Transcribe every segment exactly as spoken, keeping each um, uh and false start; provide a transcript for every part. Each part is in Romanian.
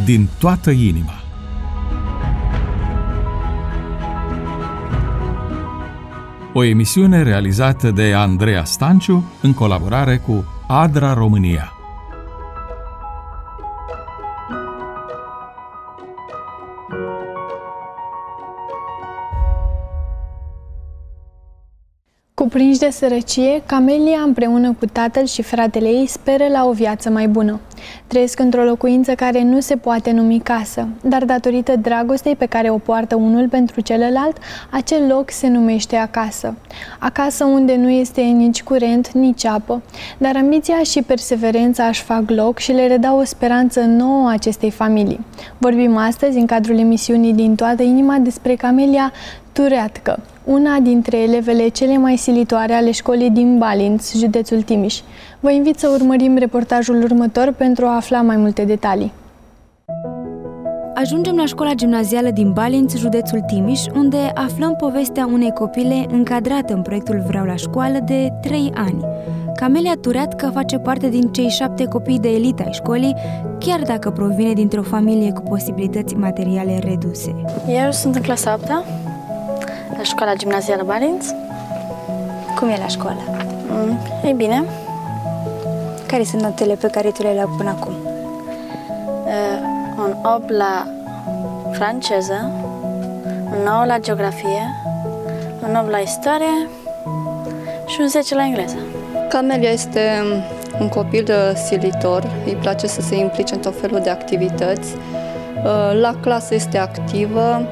din toată inima. O emisiune realizată de Andreea Stanciu în colaborare cu ADRA România. Cuprinși de sărăcie, Camelia împreună cu tatăl și fratele ei speră la o viață mai bună. Trăiesc într-o locuință care nu se poate numi casă, dar datorită dragostei pe care o poartă unul pentru celălalt, acel loc se numește acasă. Acasă unde nu este nici curent, nici apă, dar ambiția și perseverența își fac loc și le redau o speranță nouă acestei familii. Vorbim astăzi, în cadrul emisiunii Din toată inima, despre Camelia Tureatcă, una dintre elevele cele mai silitoare ale școlii din Balinț, județul Timiș. Vă invit să urmărim reportajul următor pentru a afla mai multe detalii. Ajungem la școala gimnazială din Balinț, județul Timiș, unde aflăm povestea unei copile încadrate în proiectul Vreau la școală de trei ani. Camelia Tureatcă face parte din cei șapte copii de elită ai școlii, chiar dacă provine dintr-o familie cu posibilități materiale reduse. Eu sunt în clasa a opta, la școala gimnazială Balinț. Cum e la școală? Mm, e bine. Care sunt notele pe care tu le-ai luat până acum? Uh, un opt la franceză, un nouă la geografie, un opt la istorie și un zece la engleză. Camelia este un copil silitor, îi place să se implice în tot felul de activități. La clasă este activă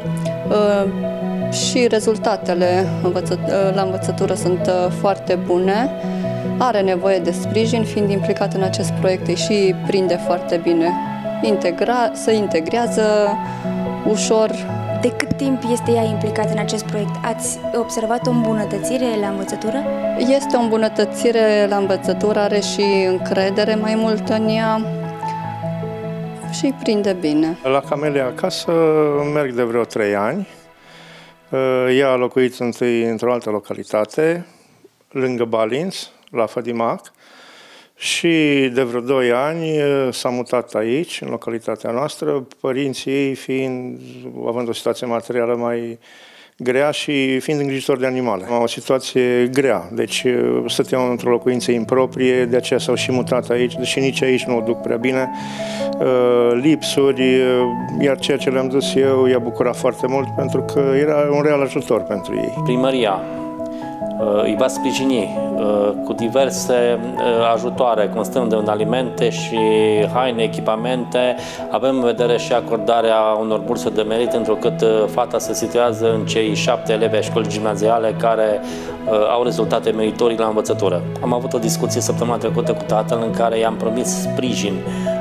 și rezultatele la învățătură sunt foarte bune. Are nevoie de sprijin, fiind implicat în acest proiect, îi și prinde foarte bine. Integra, se integrează ușor. De cât timp este ea implicată în acest proiect? Ați observat o îmbunătățire la învățătură? Este o îmbunătățire la învățătură, are și încredere mai mult în ea și îi prinde bine. La Camelia acasă merg de vreo trei ani. Ea a locuit întâi într-o altă localitate, lângă Balinț, la Fădimac, și de vreo doi ani s-a mutat aici, în localitatea noastră, părinții ei fiind, având o situație materială mai grea și fiind îngrijitori de animale. O situație grea, deci stăteau într-o locuință improprie, de aceea s-au și mutat aici, deși nici aici nu o duc prea bine. Lipsuri, iar ceea ce le-am dus eu i-a bucurat foarte mult pentru că era un real ajutor pentru ei. Primăria îi va sprijini cu diverse ajutoare, constând în alimente și haine, echipamente. Avem în vedere și acordarea unor burse de merit, întrucât fata se situează în cei șapte elevi ai școlii gimnaziale care au rezultate meritorii la învățătură. Am avut o discuție săptămâna trecută cu tatăl în care i-am promis sprijin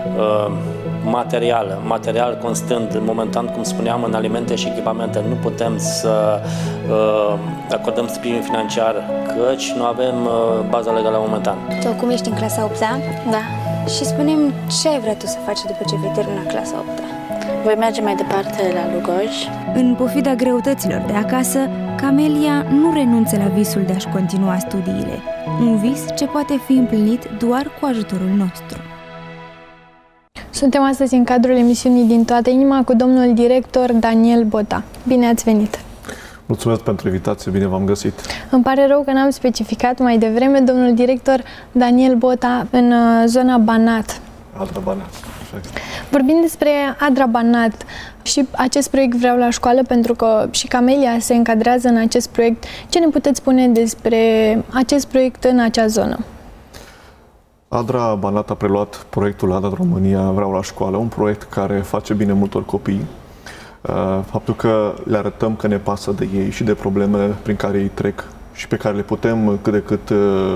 material, material constând momentan, cum spuneam, în alimente și echipamente. Nu putem să uh, acordăm sprijin financiar, căci nu avem uh, baza legală momentan. Tu acum ești în clasa a opta? Da. Și spune-mi, ce ai vrea tu să faci după ce vei termina clasa a opta? Voi merge mai departe la Lugoj. În pofida greutăților de acasă, Camelia nu renunță la visul de a-și continua studiile. Un vis ce poate fi împlinit doar cu ajutorul nostru. Suntem astăzi în cadrul emisiunii Din toată inima cu domnul director Daniel Bota. Bine ați venit! Mulțumesc pentru invitație, bine v-am găsit! Îmi pare rău că n-am specificat mai devreme, domnul director Daniel Bota, în zona Banat. Adra Banat, așa. Vorbim despre Adra Banat și acest proiect Vreau la școală, pentru că și Camelia se încadrează în acest proiect. Ce ne puteți spune despre acest proiect în acea zonă? Adra Banat a preluat proiectul Adra România Vreau la școală, un proiect care face bine multor copii. Faptul că le arătăm că ne pasă de ei și de problemele prin care ei trec și pe care le putem cât de cât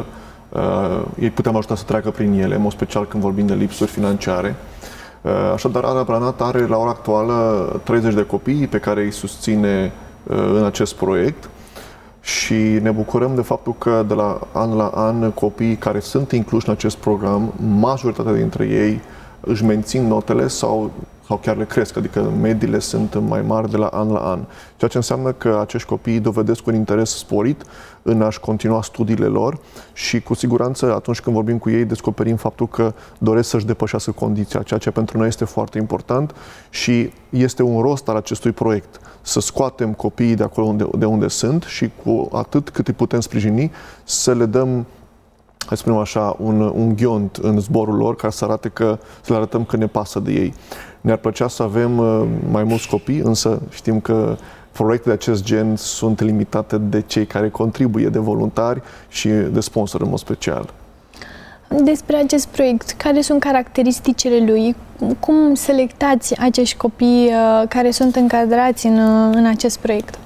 ei putem ajuta să treacă prin ele, în mod special când vorbim de lipsuri financiare. Așadar, Adra Banat are la ora actuală treizeci de copii pe care îi susține în acest proiect. Și ne bucurăm de faptul că de la an la an copiii care sunt incluși în acest program, majoritatea dintre ei își mențin notele sau sau chiar le cresc, adică mediile sunt mai mari de la an la an. Ceea ce înseamnă că acești copii dovedesc un interes sporit în a-și continua studiile lor și cu siguranță atunci când vorbim cu ei descoperim faptul că doresc să-și depășească condiția, ceea ce pentru noi este foarte important și este un rost al acestui proiect. Să scoatem copiii de acolo unde, de unde sunt și cu atât cât îi putem sprijini să le dăm, hai să spunem așa, un, un ghiont în zborul lor ca să arate că, să le arătăm că ne pasă de ei. Ne-ar plăcea să avem mai mulți copii, însă știm că proiecte de acest gen sunt limitate de cei care contribuie, de voluntari și de sponsori în mod special. Despre acest proiect, care sunt caracteristicile lui? Cum selectați acești copii care sunt încadrați în, în acest proiect?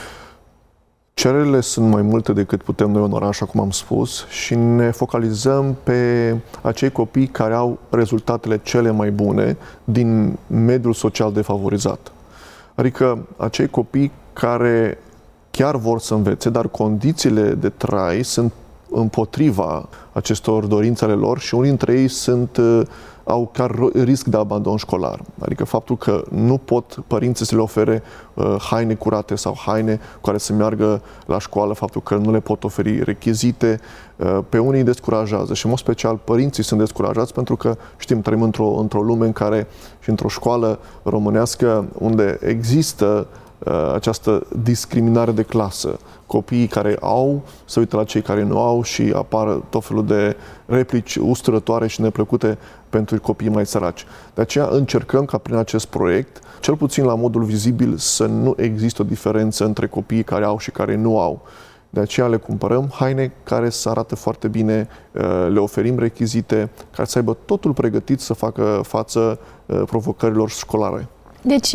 Cererile sunt mai multe decât putem noi onora, așa cum am spus, și ne focalizăm pe acei copii care au rezultatele cele mai bune din mediul social defavorizat. Adică acei copii care chiar vor să învețe, dar condițiile de trai sunt împotriva acestor dorințe ale lor și unii dintre ei sunt, au chiar risc de abandon școlar. Adică faptul că nu pot părinții să le ofere uh, haine curate sau haine cu care să meargă la școală, faptul că nu le pot oferi rechizite, uh, pe unii îi descurajează și în mod special părinții sunt descurajați pentru că știm, trăim într-o, într-o lume în care și într-o școală românească unde există uh, această discriminare de clasă. Copiii care au se uită la cei care nu au și apar tot felul de replici usturătoare și neplăcute pentru copiii mai săraci. De aceea încercăm ca prin acest proiect, cel puțin la modul vizibil, să nu există o diferență între copiii care au și care nu au. De aceea le cumpărăm haine care să arată foarte bine, le oferim rechizite, care să aibă totul pregătit să facă față provocărilor școlare. Deci,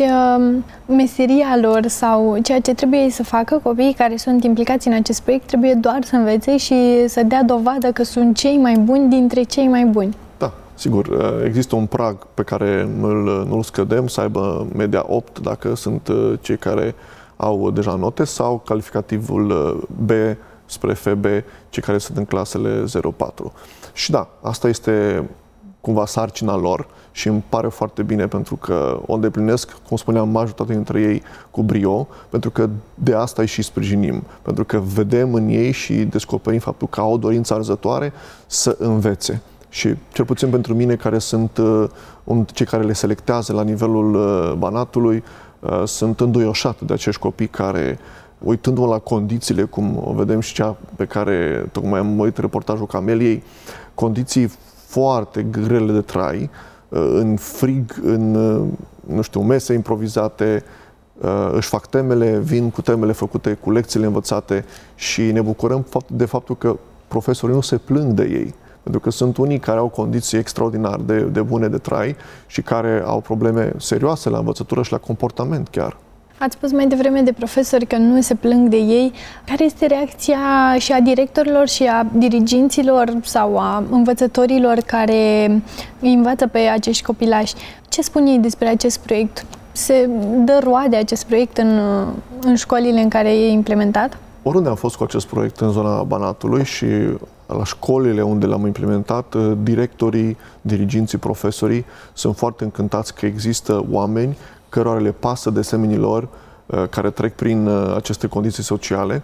meseria lor sau ceea ce trebuie să facă copiii care sunt implicați în acest proiect trebuie doar să învețe și să dea dovadă că sunt cei mai buni dintre cei mai buni. Da, sigur. Există un prag pe care nu-l, nu-l scădem, să aibă media opt dacă sunt cei care au deja note sau calificativul B spre F B, cei care sunt în clasele zero patru. Și da, asta este cumva sarcina lor și îmi pare foarte bine pentru că o îndeplinesc, cum spuneam, majoritatea dintre ei cu brio, pentru că de asta îi și sprijinim, pentru că vedem în ei și descoperim faptul că au o dorință arzătoare să învețe. Și cel puțin pentru mine, care sunt uh, cei care le selectează la nivelul uh, Banatului, uh, sunt înduioșat de acești copii care, uitându-mă la condițiile, cum o vedem și cea pe care tocmai am uitat reportajul Cameliei, condiții foarte grele de trai, în frig, în, nu știu, mese improvizate, își fac temele, vin cu temele făcute, cu lecțiile învățate și ne bucurăm de faptul că profesorii nu se plâng de ei. Pentru că sunt unii care au condiții extraordinar de, de bune de trai și care au probleme serioase la învățătură și la comportament chiar. Ați spus mai devreme de profesori că nu se plâng de ei. Care este reacția și a directorilor și a diriginților sau a învățătorilor care îi învață pe acești copilași? Ce spun ei despre acest proiect? Se dă roade acest proiect în, în școlile în care e implementat? Oriunde am fost cu acest proiect în zona Banatului și la școlile unde l-am implementat, directorii, diriginții, profesorii sunt foarte încântați că există oameni cărora le pasă de semenii lor care trec prin aceste condiții sociale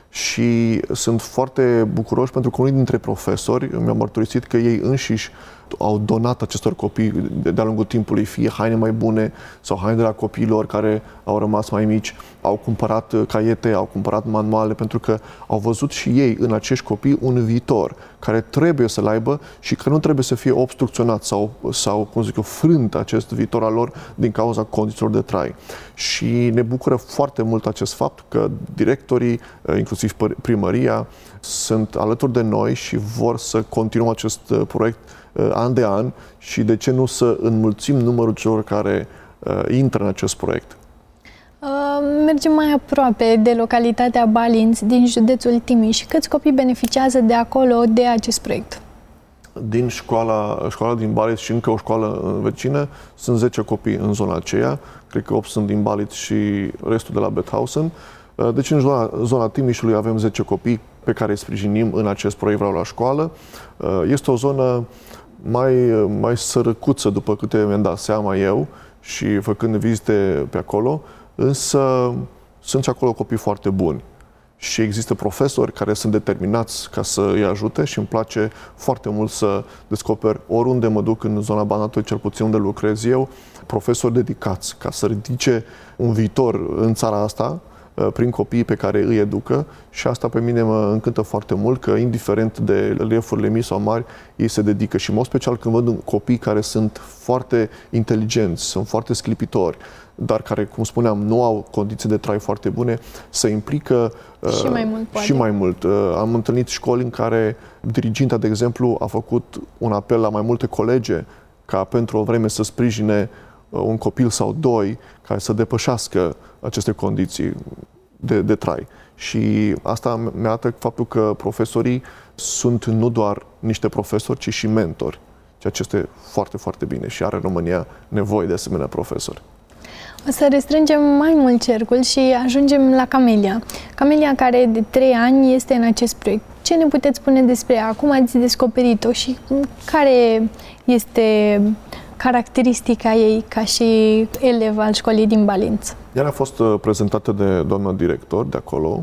și sunt foarte bucuroși pentru că unii dintre profesori mi-au mărturisit că ei înșiși au donat acestor copii de-a lungul timpului, fie haine mai bune sau haine de la copiilor care au rămas mai mici, au cumpărat caiete, au cumpărat manuale, pentru că au văzut și ei în acești copii un viitor care trebuie să-l aibă și că nu trebuie să fie obstrucționat sau, sau cum zic eu, frânt acest viitor al lor din cauza condițiilor de trai. Și ne bucură foarte mult acest fapt că directorii, inclusiv primăria, sunt alături de noi și vor să continuăm acest proiect an de an și de ce nu să înmulțim numărul celor care uh, intră în acest proiect. Uh, mergem mai aproape de localitatea Balinț, din județul Timiș. Câți copii beneficiază de acolo de acest proiect? Din școala, școala din Balinț și încă o școală vecină, sunt zece copii în zona aceea. Cred că opt sunt din Balinț și restul de la Bethausen. Uh, deci în zona, zona Timișului avem zece copii pe care îi sprijinim în acest proiect Vreau la școală. Uh, este o zonă mai, mai sărăcuță, după câte mi-am dat seama eu, și făcând vizite pe acolo, însă sunt și acolo copii foarte buni. Și există profesori care sunt determinați ca să îi ajute și îmi place foarte mult să descoper oriunde mă duc în zona Banatului, cel puțin unde lucrez eu, profesori dedicați ca să ridice un viitor în țara asta prin copiii pe care îi educă și asta pe mine mă încântă foarte mult, că indiferent de reliefurile mici sau mari, ei se dedică și în mod special când văd copii care sunt foarte inteligenți, sunt foarte sclipitori, dar care, cum spuneam, nu au condiții de trai foarte bune, se implică și mai mult. Poate. Și mai mult. Am întâlnit școli în care diriginta, de exemplu, a făcut un apel la mai multe colege ca pentru o vreme să sprijine un copil sau doi care să depășească aceste condiții de, de trai. Și asta mi-arată faptul că profesorii sunt nu doar niște profesori, ci și mentori, ceea ce este foarte, foarte bine și are România nevoie de asemenea profesori. O să restrângem mai mult cercul și ajungem la Camelia. Camelia, care de trei ani este în acest proiect. Ce ne puteți spune despre ea? Cum ați descoperit-o și care este caracteristica ei ca și elev al școlii din Balinț? Ea a fost prezentată de doamna director de acolo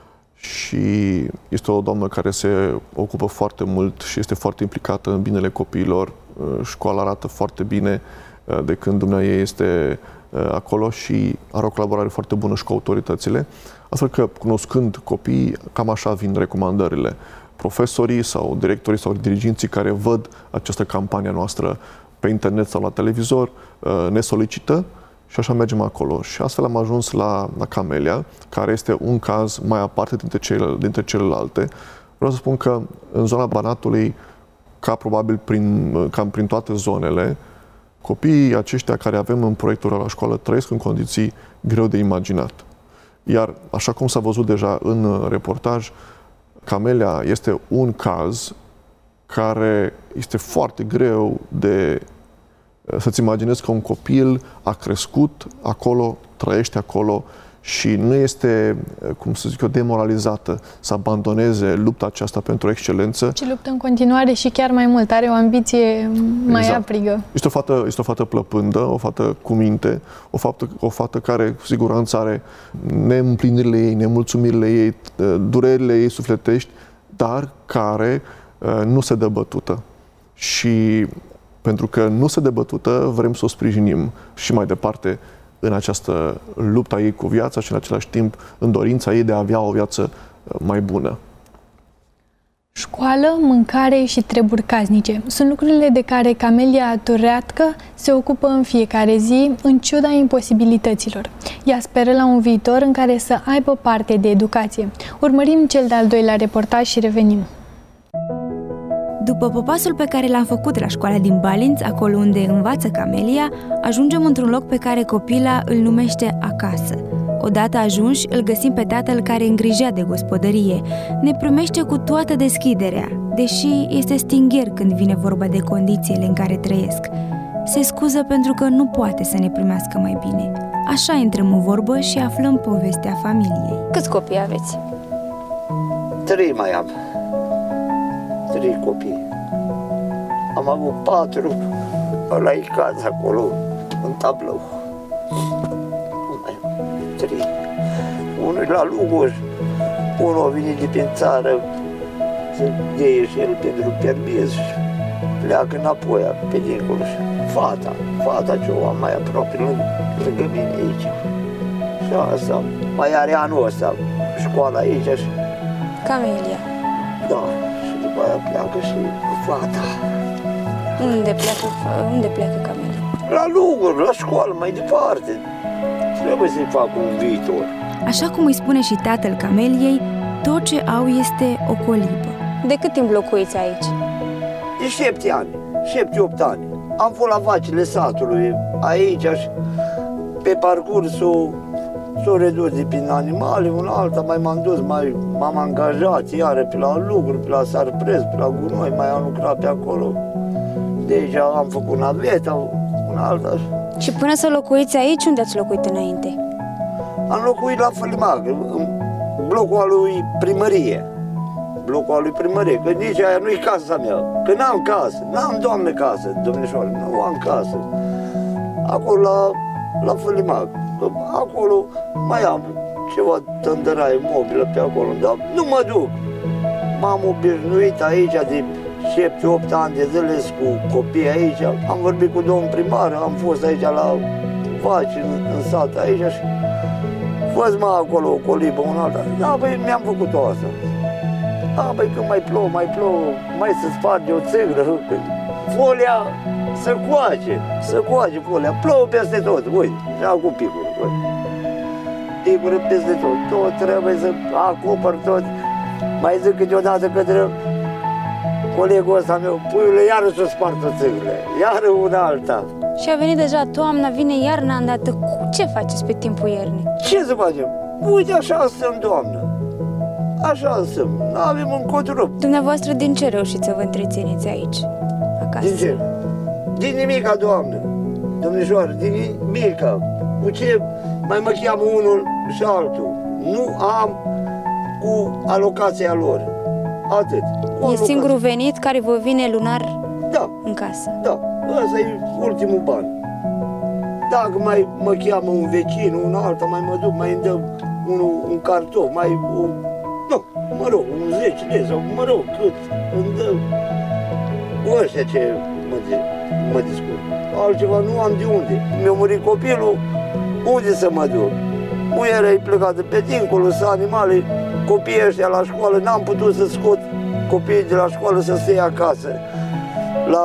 și este o doamnă care se ocupă foarte mult și este foarte implicată în binele copiilor. Școala arată foarte bine de când dumneavoastră este acolo și are o colaborare foarte bună și cu autoritățile, astfel că, cunoscând copiii, cam așa vin recomandările. Profesorii sau directorii sau diriginții care văd această campanie noastră pe internet sau la televizor ne solicită și așa mergem acolo. Și astfel am ajuns la, la Camelia, care este un caz mai aparte dintre, cele, dintre celelalte. Vreau să spun că în zona Banatului, ca probabil prin, cam prin toate zonele, copiii aceștia care avem în proiectul la școală trăiesc în condiții greu de imaginat. Iar, așa cum s-a văzut deja în reportaj, Camelia este un caz care este foarte greu de să-ți imaginezi că un copil a crescut acolo, trăiește acolo și nu este, cum să zic eu, demoralizată să abandoneze lupta aceasta pentru excelență. Ci luptă în continuare și chiar mai mult, are o ambiție mai exact. aprigă. Este o fată, este o fată plăpândă, o fată cu minte, o fată, o fată care cu siguranță are neîmplinirile ei, nemulțumirile ei, durerile ei sufletești, dar care nu se dă bătută. Și pentru că nu se dă bătută, vrem să o sprijinim și mai departe în această luptă ei cu viața și în același timp în dorința ei de a avea o viață mai bună. Școală, mâncare și treburi casnice sunt lucrurile de care Camelia Tureatcă se ocupă în fiecare zi, în ciuda imposibilităților. Ea speră la un viitor în care să aibă parte de educație. Urmărim cel de-al doilea reportaj și revenim. După popasul pe care l-am făcut la școala din Balinț, acolo unde învață Camelia, ajungem într-un loc pe care copila îl numește acasă. Odată ajunși, îl găsim pe tatăl care îngrijea de gospodărie. Ne primește cu toată deschiderea, deși este stingher când vine vorba de condițiile în care trăiesc. Se scuză pentru că nu poate să ne primească mai bine. Așa intrăm în vorbă și aflăm povestea familiei. Câți copii aveți? Trei mai am. Trei copii. Am avut patru, ăla e caz acolo, în tablou. Mai am trei. Unul la Lugoj, unul a venit de prin țară să deie și el pentru permis și pleacă înapoi pe dincolo. Fata, fata ce o am mai aproape lângă, lângă mine aici. Și asta, mai are anul ăsta, școala aici și... Camelia. Da. După aia pleacă și cu fata. Unde pleacă, unde pleacă Camelia? La Lugoj, la școală, mai departe. Trebuie să-i fac un viitor. Așa cum îi spune și tatăl Cameliei, tot ce au este o colibă. De cât timp locuiți aici? De șapte ani, șapte, opt ani. Am fost la vacile satului aici și pe parcursul s-o redus de prin animale, un alta, mai m-am dus, mai m-am angajat iară pe la lucru, pe la Sarprez, pe la gunoi, mai am lucrat pe acolo. Deja am făcut naveta, un alta. Și până să locuiți aici, unde ați locuit înainte? Am locuit la Fălimac, în blocul al lui primărie. Blocul al lui primărie, că nici aia nu-i casa mea, că n-am casă, n-am, Doamne, casă, domnișoare, nu am casă. acolo la, la Fălimac. Acolo mai am ceva tândăraie mobilă pe acolo, dar nu mă duc. M-am obișnuit aici de șapte opt ani de zile cu copii aici. Am vorbit cu domnul primar, am fost aici la vaci în, în sat aici și fost mă acolo o colibă, un alta. Da, băi, mi-am făcut asta. Da, băi, când mai plouă, mai plouă, mai se sparge o țiglă, folia se coace, se coace folia, plouă peste tot, uite, și acum picură, uite. Picură peste tot, tot trebuie să acopăr tot. Mai zic câteodată către colegul ăsta meu, puiule, iară să spartă țiglă, iară una alta. Și a venit deja toamna, vine iarna îndată. Ce faceți pe timpul iernii? Ce să facem? Uite, așa stăm, doamnă. Așa stăm, n-avem un cotrup. Dumneavoastră, din ce reușiți să vă întrețineți aici, acasă? Din ce? Din nimica, doamnă, domnișoară, din nimica. Cu ce mai mă cheamă unul și altul. Nu am cu alocația lor. Atât. E singurul venit care vă vine lunar da. în casă? Da, ăsta e ultimul ban. Dacă mai mă cheamă un vecin, un alta, mai mă duc, mai îmi dă unul, un cartof, mai un, nu, mă rog, un zece lei sau mă rog, cât îmi dă ăștia ce mă, mă discut. Altceva nu am de unde. Mi-a murit copilul, unde să mă duc? Muiera e plecată pe dincolo, să animale, copiii ăștia la școală, n-am putut să scot copiii de la școală să stea acasă, la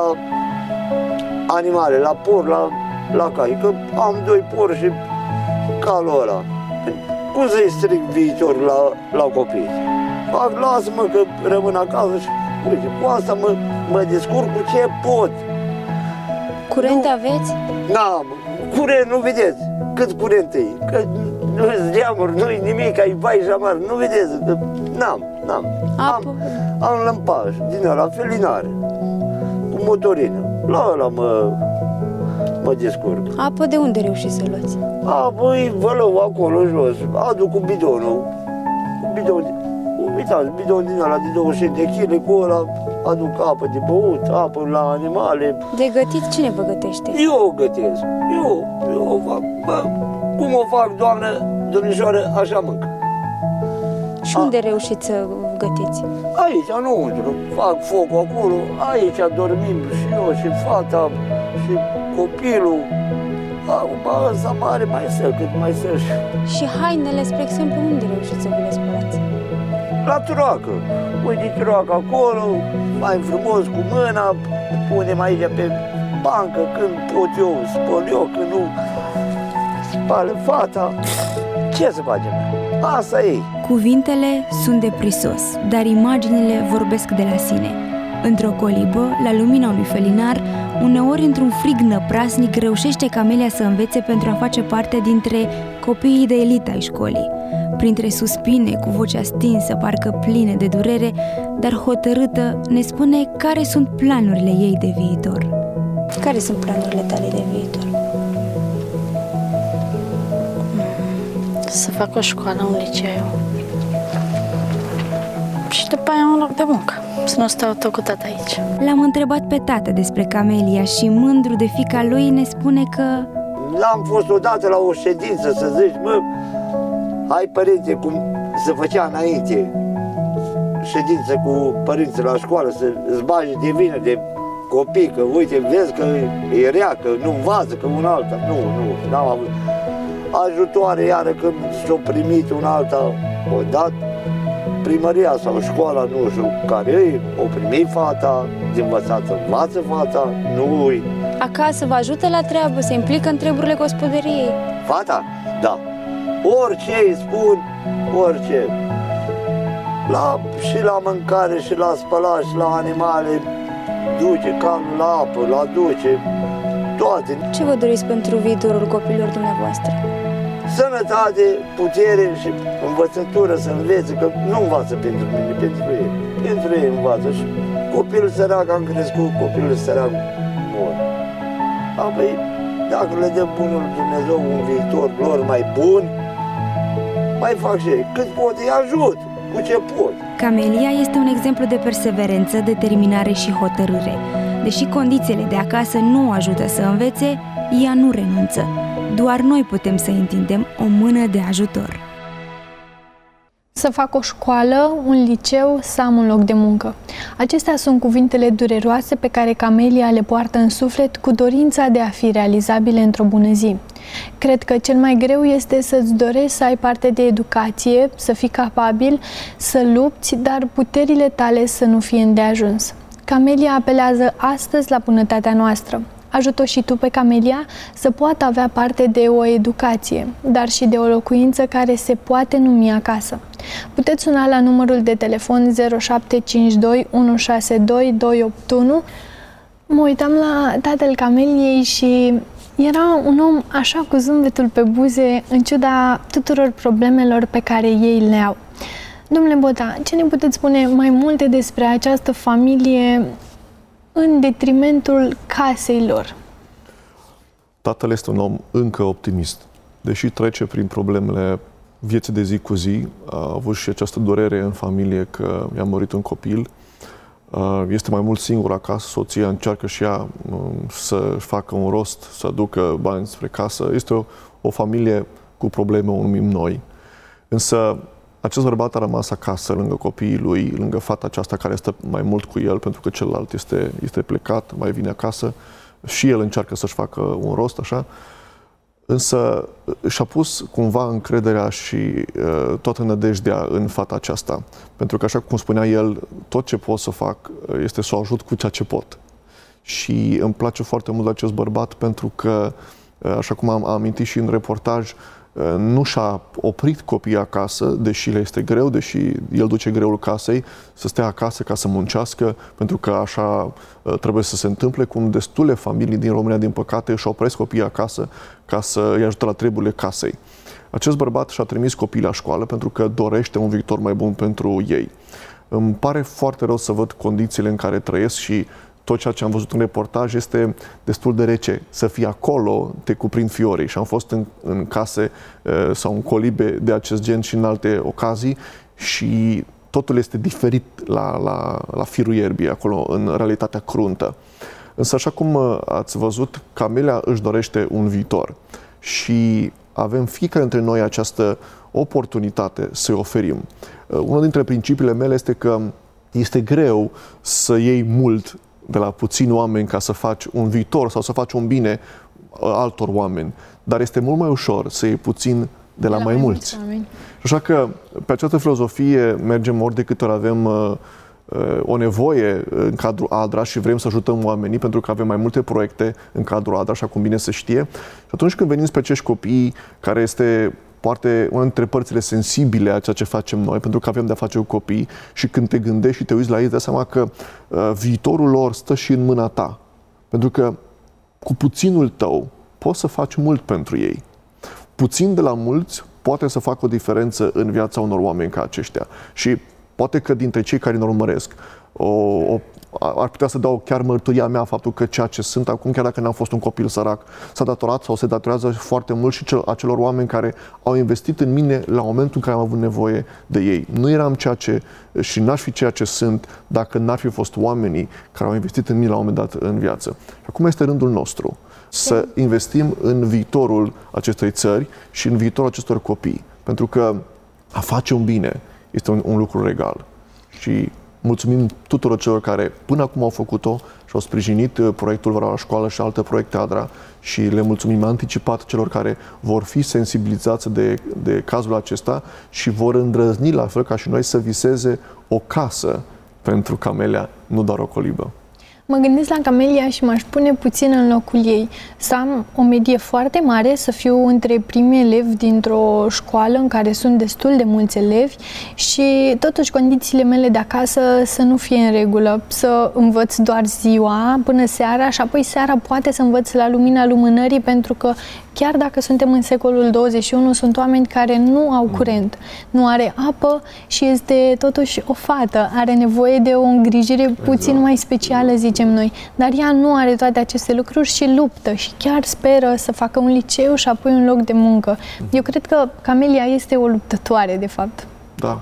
animale, la porc, la, la cai, că am doi porci și calul ăla. Cum să-i stric viitorul la, la copii? Fac, lasă-mă că rămân acasă și, uite, cu asta mă, mă descurc cu ce pot. Curent nu, aveți? N-am, curent, nu vedeți cât curent e, că nu-s geamuri, nu-i nimic, ai vai și amar, nu vedeți, că n-am, n-am. Am, am lămpaș din ăla, felinar, cu motorină, la ăla mă, mă descurc. Apă de unde reușiți să luați? Apă e vălău acolo jos, aduc cu bidonul, cu bidon, uitați, bidon din ăla de douăzeci de kilograme, cu ăla aduc apă de băut, apă la animale. De gătit cine vă gătește? Eu gătesc, eu, eu o fac, bă, cum o fac, doamnă, domnișoară, așa mânc. Și A. unde reușiți să gătiți? Aici, înăuntru, fac focul acolo, aici dormim și eu și fata și copilul. Acum ăsta mare mai stă, cât mai stă. Și hainele, spre exemplu, unde reușiți să vi le spălați? La troacă. Uite troacă acolo, mai frumos cu mâna, punem aici pe bancă, când pot eu, spăl eu, când nu spală fata. Ce să facem? Asta e. Cuvintele sunt de prisos, dar imaginile vorbesc de la sine. Într-o colibă, la lumina unui felinar, uneori într-un frig năprasnic, reușește Camelia să învețe pentru a face parte dintre copiii de elită ai școlii. Printre suspine, cu vocea stinsă, parcă pline de durere, dar hotărâtă, ne spune care sunt planurile ei de viitor. Care sunt planurile tale de viitor? Să fac o școală, un liceu și după aia un loc de muncă, să nu stau tot cu tata aici. L-am întrebat pe tată despre Camelia și, mândru de fiica lui, ne spune că... L-am fost odată la o ședință să zici, mă, hai părinte, cum se făcea înainte, ședință cu părinții la școală, să îți bagi de vină de copii, că uite, vezi că e rea, că nu învață, că un alta. Nu, nu, n-am avut. Ajutoare iară când s-o primit un alta, o dat primăria sau școala, nu știu care e, o primit fata, de învățată învață fata, nu -i. Acasă vă ajută la treabă, se implică în treburile gospodăriei? Fata? Da. Orice îi spun, orice. La, și la mâncare, și la spălat, și la animale, duce calul la apă, la duce, toate. Ce vă doriți pentru viitorul copilor dumneavoastră? Sănătate, putere și învățătură să învețe, că nu învață pentru mine, pentru ei. Pentru ei învață și copilul sărac am crescut, copilul sărac mor. Apoi, dacă le dă bunul Dumnezeu un viitor lor mai bun, mai fac și ei. Cât pot, îi ajut, cu ce pot. Camelia este un exemplu de perseverență, determinare și hotărâre. Deși condițiile de acasă nu o ajută să învețe, ea nu renunță. Doar noi putem să întindem o mână de ajutor. Să fac o școală, un liceu, să am un loc de muncă. Acestea sunt cuvintele dureroase pe care Camelia le poartă în suflet cu dorința de a fi realizabile într-o bună zi. Cred că cel mai greu este să-ți dorești să ai parte de educație, să fii capabil, să lupți, dar puterile tale să nu fie îndeajuns. Camelia apelează astăzi la bunătatea noastră. Ajută și tu pe Camelia să poată avea parte de o educație, dar și de o locuință care se poate numi acasă. Puteți suna la numărul de telefon zero șapte cinci doi unu șase doi doi opt unu. Mă uitam la tatăl Cameliei și era un om așa cu zâmbetul pe buze, în ciuda tuturor problemelor pe care ei le au. Domnule Bota, ce ne puteți spune mai multe despre această familie în detrimentul casei lor? Tatăl este un om încă optimist. Deși trece prin problemele vieții de zi cu zi, a avut și această durere în familie că i-a murit un copil. Este mai mult singur acasă, soția încearcă și ea să facă un rost, să aducă bani spre casă. Este o, o familie cu probleme, o numim noi. Însă acest bărbat a rămas acasă, lângă copiii lui, lângă fata aceasta care stă mai mult cu el, pentru că celălalt este, este plecat, mai vine acasă. Și el încearcă să-și facă un rost, așa. Însă și-a pus cumva încrederea și uh, toată nădejdea în fata aceasta. Pentru că, așa cum spunea el, tot ce pot să fac este să o ajut cu ceea ce pot. Și îmi place foarte mult acest bărbat pentru că, uh, așa cum am amintit și în reportaj, nu și-a oprit copiii acasă, deși le este greu, deși el duce greul casei, să stea acasă ca să muncească, pentru că așa trebuie să se întâmple, cum destule familii din România, din păcate, își opresc copiii acasă ca să îi ajute la treburile casei. Acest bărbat și-a trimis copiii la școală pentru că dorește un viitor mai bun pentru ei. Îmi pare foarte rău să văd condițiile în care trăiesc și tot ceea ce am văzut în reportaj este destul de rece. Să fii acolo, te cuprind fiorii. Și am fost în, în case uh, sau în colibe de acest gen și în alte ocazii și totul este diferit la, la, la firul ierbii, acolo, în realitatea cruntă. Însă, așa cum ați văzut, Camelia își dorește un viitor și avem fiecare dintre noi această oportunitate să-i oferim. Uh, unul dintre principiile mele este că este greu să iei mult de la puțini oameni ca să faci un viitor sau să faci un bine altor oameni. Dar este mult mai ușor să iei puțin de, de la, la mai, mai mulți. mulți Așa că pe această filozofie mergem ori de câte ori avem uh, o nevoie în cadrul ADRA și vrem să ajutăm oamenii pentru că avem mai multe proiecte în cadrul ADRA, așa cum bine se știe. Și atunci când venim spre acești copii, care este poate una dintre părțile sensibile a ceea ce facem noi, pentru că avem de-a face cu copii și când te gândești și te uiți la ei, îți dai seama că uh, viitorul lor stă și în mâna ta. Pentru că cu puținul tău poți să faci mult pentru ei. Puțin de la mulți poate să facă o diferență în viața unor oameni ca aceștia. Și poate că dintre cei care ne urmăresc, o, o, ar putea să dau chiar mărturia mea faptul că ceea ce sunt acum, chiar dacă n-am fost un copil sărac, s-a datorat sau se datorează foarte mult și cel, acelor oameni care au investit în mine la momentul în care am avut nevoie de ei. Nu eram ceea ce și n-aș fi ceea ce sunt dacă n-ar fi fost oamenii care au investit în mine la un moment dat în viață. Acum este rândul nostru să investim în viitorul acestei țări și în viitorul acestor copii. Pentru că a face un bine este un, un lucru regal. Și mulțumim tuturor celor care până acum au făcut-o și au sprijinit proiectul Vreau la școală și alte proiecte ADRA și le mulțumim anticipat celor care vor fi sensibilizați de, de cazul acesta și vor îndrăzni, la fel ca și noi, să viseze o casă pentru Camelia, nu doar o colibă. Mă gândesc la Camelia și m-aș pune puțin în locul ei. Să am o medie foarte mare, să fiu între primii elevi dintr-o școală în care sunt destul de mulți elevi și totuși condițiile mele de acasă să nu fie în regulă. Să învăț doar ziua până seara și apoi seara poate să învăț la lumina lumânării, pentru că chiar dacă suntem în secolul douăzeci și unu, sunt oameni care nu au curent, nu are apă și este totuși o fată, are nevoie de o îngrijire puțin exact. mai specială, zicem noi. Dar ea nu are toate aceste lucruri și luptă și chiar speră să facă un liceu și apoi un loc de muncă. Eu cred că Camelia este o luptătoare, de fapt. Da.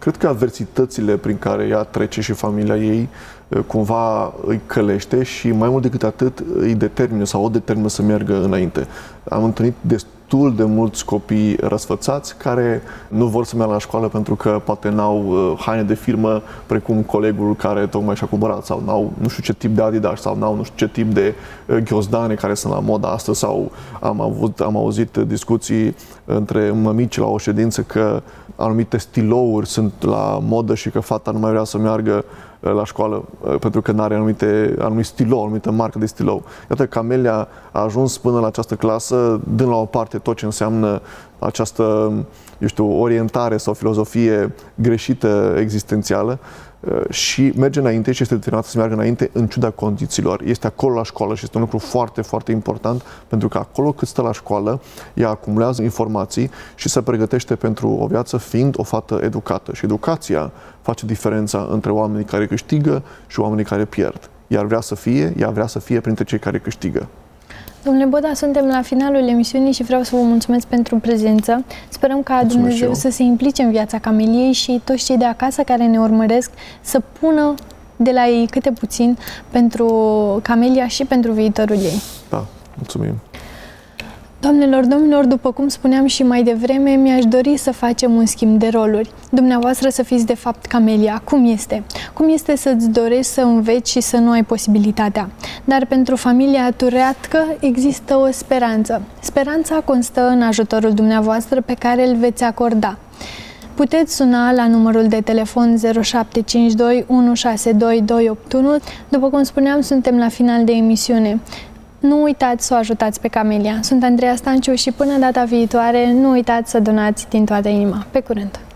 cred că adversitățile prin care ea trece și familia ei cumva îi călește și mai mult decât atât îi determină sau o determină să meargă înainte. Am întâlnit destul de mulți copii răsfățați care nu vor să meargă la școală pentru că poate n-au haine de firmă precum colegul care tocmai și-a cumpărat sau n-au nu știu ce tip de Adidas sau n-au nu știu ce tip de ghiozdane care sunt la modă astăzi sau am, avut, am auzit discuții între mămici la o ședință că anumite stilouri sunt la modă și că fata nu mai vrea să meargă la școală pentru că nu are anumite, anumit stilou, anumită marcă de stilou. Iată, Camelia a ajuns până la această clasă, dând la o parte tot ce înseamnă această, eu știu, orientare sau filozofie greșită existențială și merge înainte și este determinată să meargă înainte în ciuda condițiilor. Este acolo la școală și este un lucru foarte, foarte important pentru că acolo cât stă la școală, ea acumulează informații și se pregătește pentru o viață fiind o fată educată. Și educația face diferența între oamenii care câștigă și oamenii care pierd. Iar vrea să fie, ea vrea să fie printre cei care câștigă. Domnule Boda, suntem la finalul emisiunii și vreau să vă mulțumesc pentru prezență. Sperăm ca mulțumesc Dumnezeu să se implice în viața Cameliei și toți cei de acasă care ne urmăresc să pună de la ei câte puțin pentru Camelia și pentru viitorul ei. Da, mulțumim. Doamnelor, domnilor, după cum spuneam și mai devreme, mi-aș dori să facem un schimb de roluri. Dumneavoastră să fiți de fapt Camelia. Cum este? Cum este să-ți dorești să înveți și să nu ai posibilitatea? Dar pentru familia Tureatcă există o speranță. Speranța constă în ajutorul dumneavoastră pe care îl veți acorda. Puteți suna la numărul de telefon zero șapte cinci doi unu șase doi doi opt unu. După cum spuneam, suntem la final de emisiune. Nu uitați să o ajutați pe Camelia. Sunt Andreea Stanciu și până data viitoare, nu uitați să donați din toată inima. Pe curând!